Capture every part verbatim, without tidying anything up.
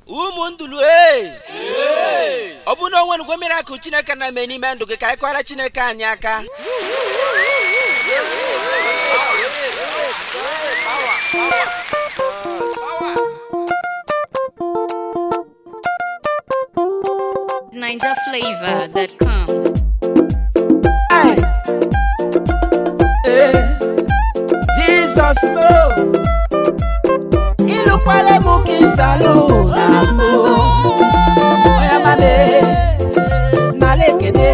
Umundulu eh. Obu no one go miracle Chineke na me ni mendo ke kai kwara Chineke anyaka. Ninja Flavor dot com. Jesus mo ilu pale muki salu amo oya male nalekene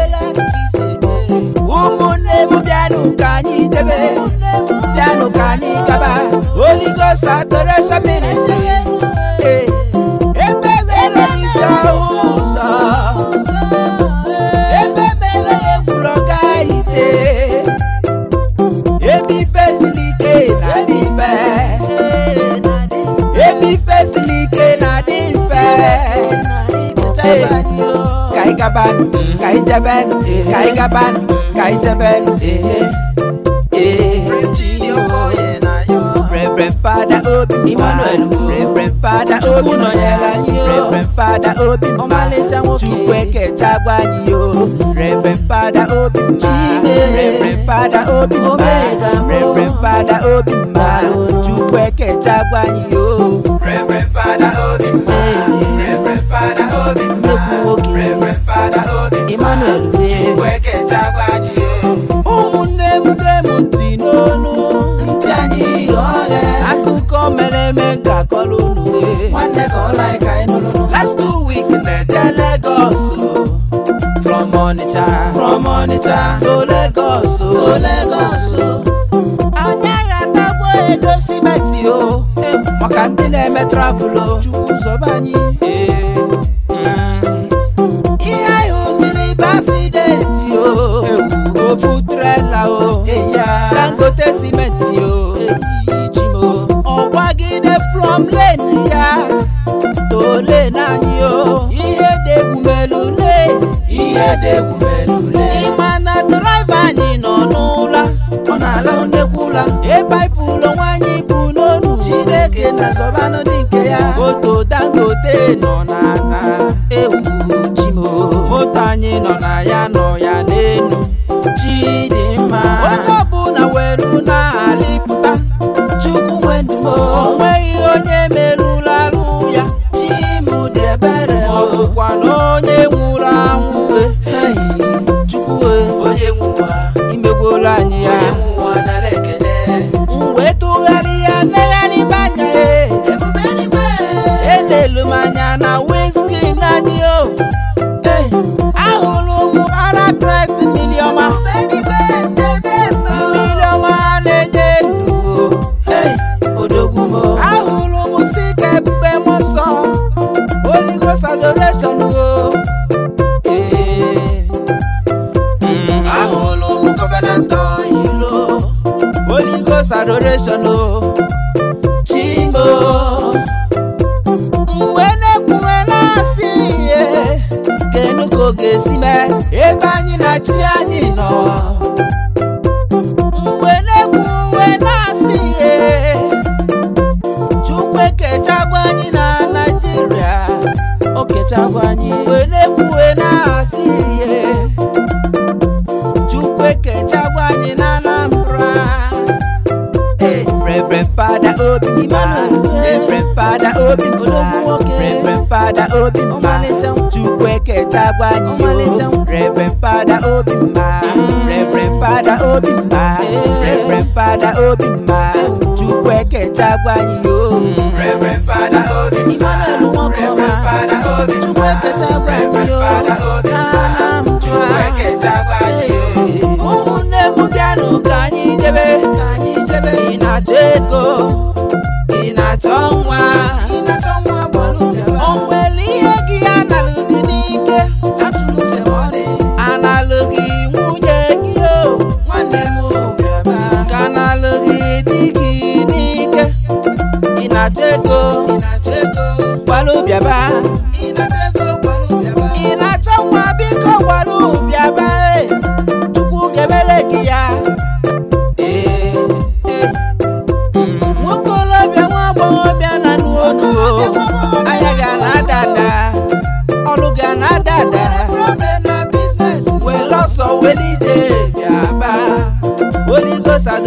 umune mu bianu kanyi jebe bianu kanyi kaba Holy Ghost Adoration Ministry eh ebe mele isausa ebe mele ebuloga ite Ebi fesilike na dife Ebi fesilike na dife Kai gaban, kai jaban, kai gaban, kai jaban Reverend Father Obi Emmanuel Reverend Father Obi Reverend Father Obi Chukwueke Chagwanyi yo Reverend Father Obi Reverend Father Obi Reverend Father Obi Chukwueke Chagwanyi yo Reverend Father Obi Reverend Father Obi Reverend Father Obi Emmanuel Chukwueke Chagwanyi yo Umunne muge munti nonu Ntianyi yoge Akuko meleme kakolunu Wande kola ikainulu Last two weeks in the Lagos From Onitsha From Onitsha To Lagos To Lagos Anyara tabo edo simeti o Makandine me travel o Chukwu zobanyi Iya yuzili basidenti o Ofu trela o Dangote simenti o Ogwagide from lane ya To lane anyi o Ihe degwu melule Ihe degwu melule Imana drive anyi no n'ụla Ọ na-ala onyekwula Eba ifulo nwanyi bụ n'onu Chineke na zọbanụ dị nke ya Moto Dangote nọ n'ana Ewu chimo Moto anyị nọ na ya nọ ya n'enu Chidimma Onye ọbụla weru na-alịpụta Chukwu nwendumo Onweghị onye merụla arụ ya Chimu dị ebere Ọ bụkwa na onye nwụrụ anwụ Chukwu onye nwụwa imegworo anyị ya Mwe tụgharị ya negharị banya Elelu m anya na windscreen anyị o Ahụrụ ụmụ ara Christ miliọma Miliọma na-enye ndụ Odogwumo Ahụrụ ụmụ stike ebube mmụọ nsọ Holy Ghost Adoration o Ahụrụ ụmụ Covenant Ilo Holy Ghost Adoration o Chimo Mgbe na-ekwuwe na-asị ihe Kenu ka ọ ga-esi mee ebe anyị na chi anyị nọ Mgbe na-ekwuwe na-asị ihe Chukwueke Chagwanyi na Nigeria O kechagwanyi Mgbe na-ekwuwe na-asị ihe Chukwueke Chagwanyi na Anambra Reverend Father Obi Reverend Father Obi Reverend Father Obi Chukwueke Chagwanyi yo Reverend Father Obi Reverend Father Obi Reverend Father Obi Chukwueke Chagwanyi yo Reverend Father Obi Reverend Father Obi Chukwueke Chagwanyi yo Chukwueke Chagwanyi yo Umunne mu bianu kanyi jebe Ị na-achọ ego Ị na-achọ nwa O nwere ihe gị analụ gị n'ike Analụ gị nwunye gị o Ka analụ gị di gị n'ike Ị na-achọ ego Gwalu bịaba Ị na-achọ nwa biko gwalu bịaba Chukwu gebele gị ya Nwokolobịa nwa agbọghọbịa na n'onu o Ayaga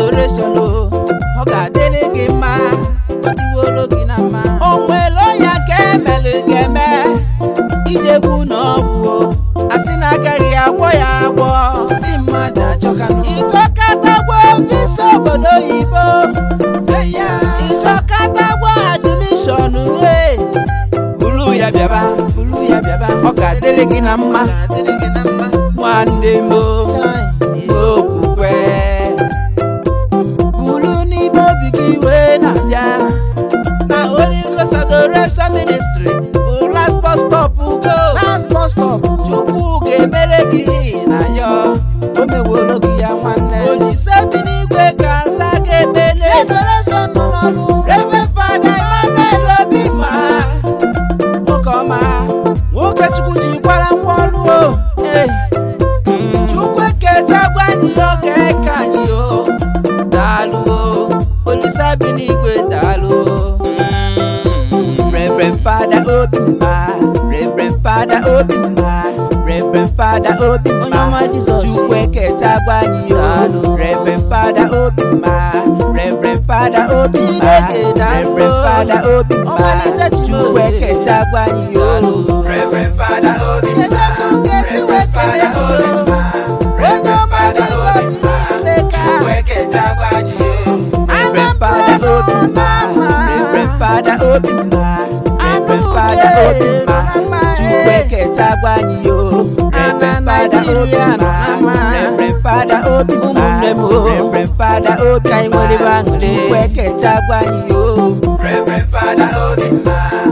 adoration o ọ ga-adịrị gị mma Odiwolo gị na mma. o nwere onye nke emere ga-eme ijegwu na ọgwụ asị na agaghị agwọ ya agwọ Ndị mmadụ achọkanụ. ịchọkatagwo visa obodo oyibo ịchọkatagwo admission e buru ya bịaba Bulu ya bịaba. ọ ga-adịrị gị na mma Ga-adịrị gị na mma. nwanne m okwukwe buru n'ime obi gị wee na-abịa na Holy Ghost Adoration Ministry bụ last bus stop go Last bus stop. Chukwu ga-emere gị na ya O meworo gị ya nwanne. Olise bi n'igwe ka nza ga-ebele Adoration nọ n'ọrụ. Reverend Father Emmanuel Obimma nwoke ọma nwoke Chukwu ji gwara ngwa ọnụ o Eh. Chukwu eketa gwa anyị oge ka anyị o daalụ o Olise bi n'igwe daalụ o Reverend Father Obimma Reverend Father Obimma Reverend Father Obimma Onye ọma Jizọs. Chukwu eketa gwa anyị o Daalụ. Reverend Father Obimma Reverend Father Obimma Chineke daalụ. Reverend Father Obimma Ọmalịcha Chineke. Chukwu eketa gwa anyị o Daalụ. Reverend Father Obimma Kedu etu m ga-esi wee kelee gị o? Reverend Father Obimma Chukwu eketa gwa anyị o Reverend Father Obimma Reverend Father Obimma Reverend Father Obimma Chukwu eketa gwa anyị o Reverend Father Obimma Reverend Father Obimma Ụmụnne m o. Reverend Father Obimma Ka anyị nwere ebe aṅụrị. Chukwu eketa gwa anyị o Reverend Father Obimma